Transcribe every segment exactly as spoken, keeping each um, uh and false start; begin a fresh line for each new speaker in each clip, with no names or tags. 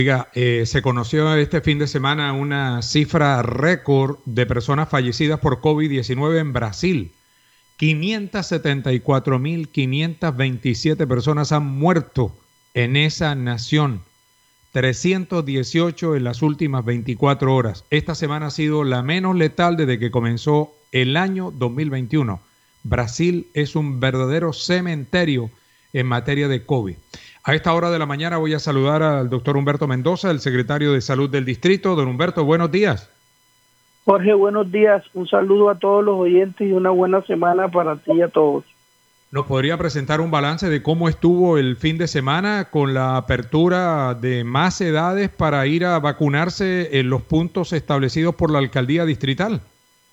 Oiga, eh, se conoció este fin de semana una cifra récord de personas fallecidas por COVID diecinueve en Brasil. quinientas setenta y cuatro mil quinientas veintisiete personas han muerto en esa nación. trescientos dieciocho en las últimas veinticuatro horas. Esta semana ha sido la menos letal desde que comenzó el año dos mil veintiuno. Brasil es un verdadero cementerio en materia de COVID. A esta hora de la mañana voy a saludar al doctor Humberto Mendoza, el secretario de Salud del Distrito. Don Humberto, buenos días.
Jorge, buenos días. Un saludo a todos los oyentes y una buena semana para ti y a todos.
¿Nos podría presentar un balance de cómo estuvo el fin de semana con la apertura de más edades para ir a vacunarse en los puntos establecidos por la alcaldía distrital?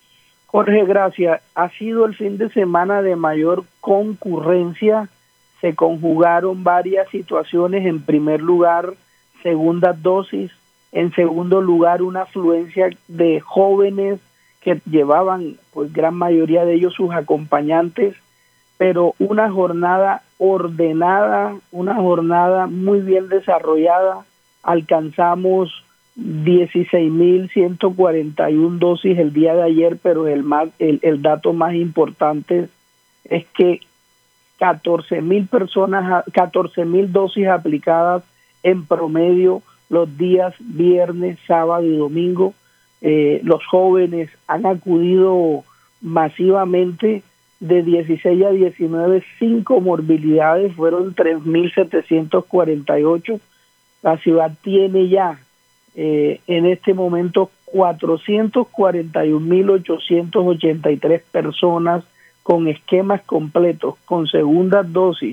Jorge, gracias. Ha sido el fin de semana de mayor concurrencia. Se conjugaron varias situaciones. En primer lugar, segundas dosis. En segundo lugar, una afluencia de jóvenes que llevaban, pues gran mayoría de ellos, sus acompañantes, pero una jornada ordenada, una jornada muy bien desarrollada. Alcanzamos dieciséis mil ciento cuarenta y una dosis el día de ayer, pero el, más, el, el dato más importante es que catorce mil personas, catorce mil dosis aplicadas en promedio los días viernes, sábado y domingo. Eh, los jóvenes han acudido masivamente. De dieciséis a diecinueve, sin comorbilidades, fueron tres mil setecientos cuarenta y ocho. La ciudad tiene ya eh, en este momento cuatrocientos cuarenta y un mil ochocientos ochenta y tres personas con esquemas completos, con segundas dosis.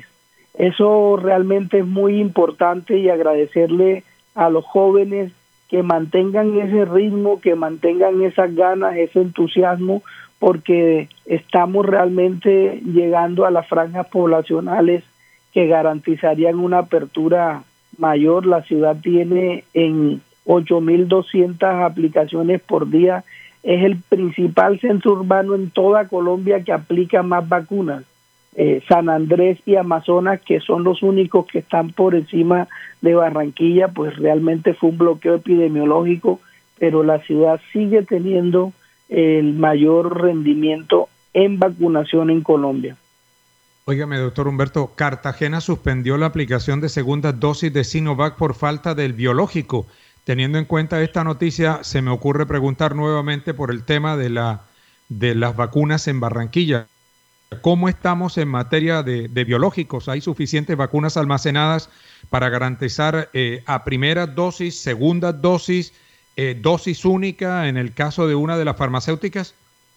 Eso realmente es muy importante y agradecerle a los jóvenes que mantengan ese ritmo, que mantengan esas ganas, ese entusiasmo, porque estamos realmente llegando a las franjas poblacionales que garantizarían una apertura mayor. La ciudad tiene en ocho mil doscientas aplicaciones por día. Es el principal centro urbano en toda Colombia que aplica más vacunas. Eh, San Andrés y Amazonas, que son los únicos que están por encima de Barranquilla, pues realmente fue un bloqueo epidemiológico, pero la ciudad sigue teniendo el mayor rendimiento en vacunación en Colombia.
Óigame, doctor Humberto, Cartagena suspendió la aplicación de segundas dosis de Sinovac por falta del biológico. Teniendo en cuenta esta noticia, se me ocurre preguntar nuevamente por el tema de la de las vacunas en Barranquilla. ¿Cómo estamos en materia de, de biológicos? ¿Hay suficientes vacunas almacenadas para garantizar eh, a primera dosis, segunda dosis, eh, dosis única en el caso de una de las farmacéuticas?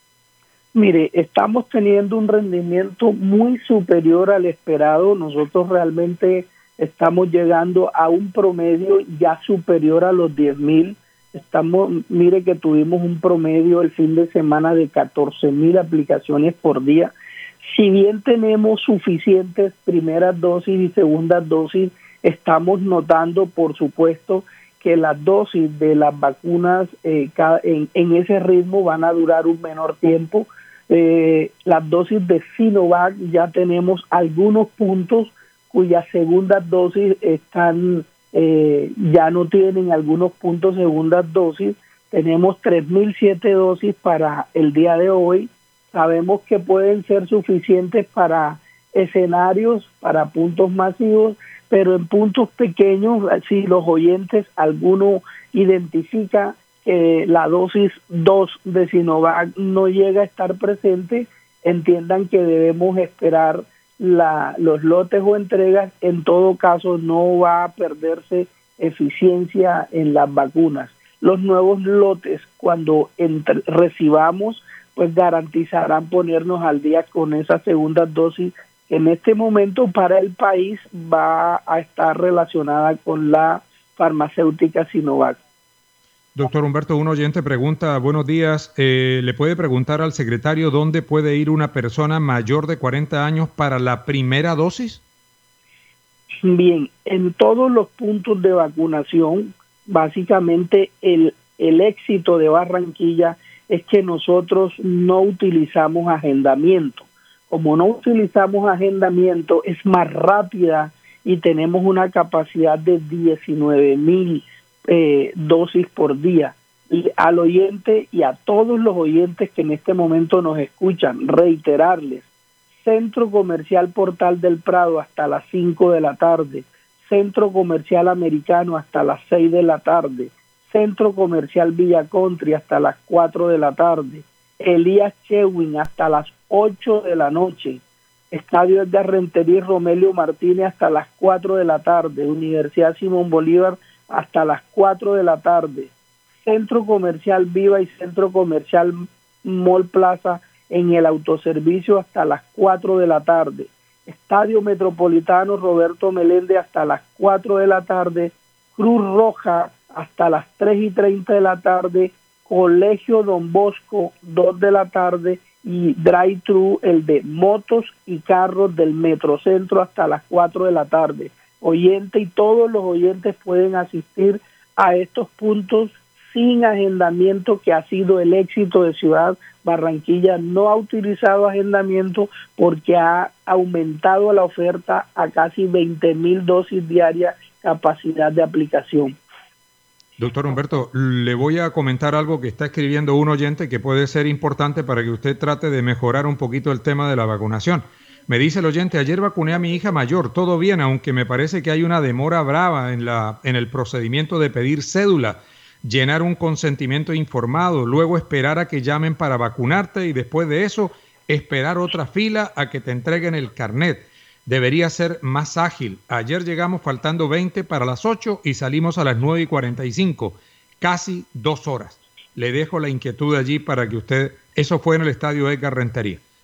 Mire, estamos teniendo un rendimiento muy superior al esperado. Nosotros realmente estamos llegando a un promedio ya superior a los diez mil. Estamos, mire que tuvimos un promedio el fin de semana de catorce mil aplicaciones por día. Si bien tenemos suficientes primeras dosis y segundas dosis, estamos notando, por supuesto, que las dosis de las vacunas eh, cada, en, en ese ritmo van a durar un menor tiempo. Eh, las dosis de Sinovac ya tenemos algunos puntos cuyas segundas dosis están eh, ya no tienen algunos puntos segundas dosis. Tenemos tres mil siete dosis para el día de hoy. Sabemos que pueden ser suficientes para escenarios, para puntos masivos, pero en puntos pequeños, si los oyentes, alguno identifica que la dosis dos de Sinovac no llega a estar presente, entiendan que debemos esperar la, los lotes o entregas. En todo caso, no va a perderse eficiencia en las vacunas. Los nuevos lotes, cuando entre, recibamos, pues garantizarán ponernos al día con esa segunda dosis. En este momento para el país va a estar relacionada con la farmacéutica Sinovac.
Doctor Humberto, un oyente pregunta, buenos días, eh, ¿le puede preguntar al secretario dónde puede ir una persona mayor de cuarenta años para la primera dosis?
Bien, en todos los puntos de vacunación, básicamente el, el éxito de Barranquilla es que nosotros no utilizamos agendamiento. Como no utilizamos agendamiento, es más rápida y tenemos una capacidad de diecinueve mil eh, dosis por día. Y al oyente y a todos los oyentes que en este momento nos escuchan, reiterarles: Centro Comercial Portal del Prado hasta las cinco de la tarde, Centro Comercial Americano hasta las seis de la tarde, Centro Comercial Villa Country hasta las cuatro de la tarde, Elías Chewin hasta las ocho de la noche, Estadio Edgar Rentería y Romelio Martínez hasta las cuatro de la tarde, Universidad Simón Bolívar hasta las cuatro de la tarde, Centro Comercial Viva y Centro Comercial Mall Plaza en el autoservicio hasta las cuatro de la tarde, Estadio Metropolitano Roberto Meléndez hasta las cuatro de la tarde, Cruz Roja hasta las tres y treinta de la tarde, Colegio Don Bosco dos de la tarde y Drive Thru, el de motos y carros del Metrocentro, hasta las cuatro de la tarde. Oyente y todos los oyentes pueden asistir a estos puntos sin agendamiento, que ha sido el éxito de Ciudad Barranquilla. No ha utilizado agendamiento porque ha aumentado la oferta a casi veinte mil dosis diarias, capacidad de aplicación.
Doctor Humberto, le voy a comentar algo que está escribiendo un oyente que puede ser importante para que usted trate de mejorar un poquito el tema de la vacunación. Me dice el oyente: ayer vacuné a mi hija mayor, todo bien, aunque me parece que hay una demora brava en, la, en el procedimiento de pedir cédula, llenar un consentimiento informado, luego esperar a que llamen para vacunarte y después de eso esperar otra fila a que te entreguen el carnet. Debería ser más ágil. Ayer llegamos faltando veinte para las ocho y salimos a las nueve y cuarenta y cinco, casi dos horas. Le dejo la inquietud allí para que usted... Eso fue en el Estadio Edgar Rentería.